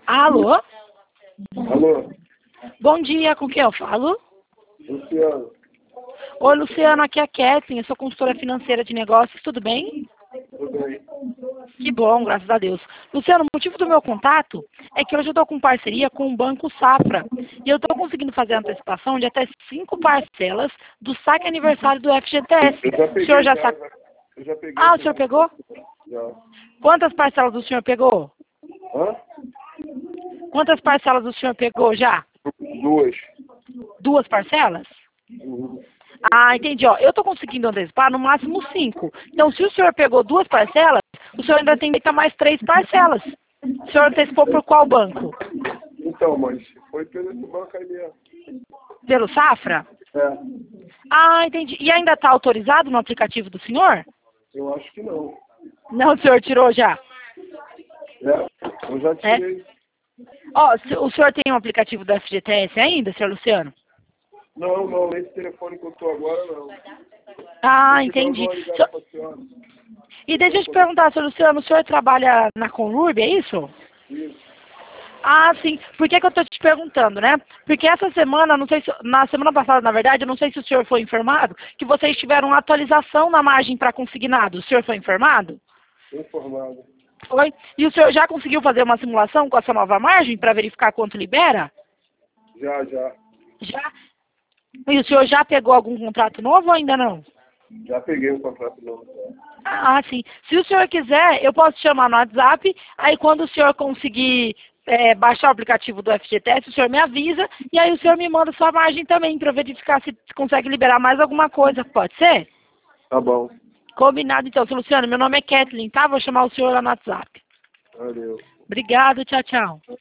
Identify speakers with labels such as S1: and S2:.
S1: Alô?
S2: Alô,
S1: Bom dia, com quem eu falo?
S2: Luciano,
S1: Oi, Luciano, aqui é a Kathleen, eu sou consultora financeira de negócios, tudo bem?
S2: tudo bem?
S1: Que bom, graças a Deus. Luciano, o motivo do meu contato é que hoje eu estou com parceria com o Banco Safra e eu estou conseguindo fazer a antecipação de até 5 parcelas do saque aniversário do FGTS.
S2: Eu já
S1: O senhor
S2: peguei
S1: já
S2: já,
S1: sabe?
S2: eu já peguei.
S1: Ah, o senhor pegou?
S2: Já.
S1: Quantas parcelas o senhor pegou?
S2: Hã?
S1: Quantas parcelas o senhor pegou já?
S2: 2.
S1: 2 parcelas? Ah, entendi. Ó, eu estou conseguindo antecipar no máximo 5. Então, se o senhor pegou 2 parcelas, o senhor ainda tem direito a mais 3 parcelas. O senhor antecipou por qual banco?
S2: Então, mas foi pelo esse banco aí mesmo.
S1: Pelo Safra?
S2: É,
S1: Ah, entendi. E ainda está autorizado no aplicativo do senhor?
S2: eu acho que não.
S1: Não, o senhor tirou já.
S2: É, eu já tirei.
S1: Ó, o senhor tem um aplicativo do FGTS ainda, senhor Luciano?
S2: Não, esse telefone que eu tô agora não.
S1: Ah,
S2: Esse
S1: entendi.
S2: não, ligado pra senhora.
S1: E deixa eu te perguntar, senhor Luciano, o senhor trabalha na Conurb, é isso?
S2: Isso.
S1: Ah, sim. Por que que eu estou te perguntando, né? Porque essa semana, não sei se, na semana passada, na verdade, eu não sei se o senhor foi informado, que vocês tiveram uma atualização na margem para consignado. O senhor foi informado?
S2: Informado.
S1: Foi. E o senhor já conseguiu fazer uma simulação com essa nova margem para verificar quanto libera?
S2: Já.
S1: Já. E o senhor já pegou algum contrato novo ou ainda não?
S2: Já peguei o contrato novo.
S1: Ah, sim. Se o senhor quiser, eu posso te chamar no WhatsApp, aí quando o senhor conseguir baixar o aplicativo do FGTS, o senhor me avisa, e aí o senhor me manda sua margem também, para verificar se consegue liberar mais alguma coisa, pode ser?
S2: Tá bom.
S1: Combinado então, seu Luciano, meu nome é Kathleen, tá? Vou chamar o senhor lá no WhatsApp.
S2: Valeu.
S1: Obrigado, tchau, tchau.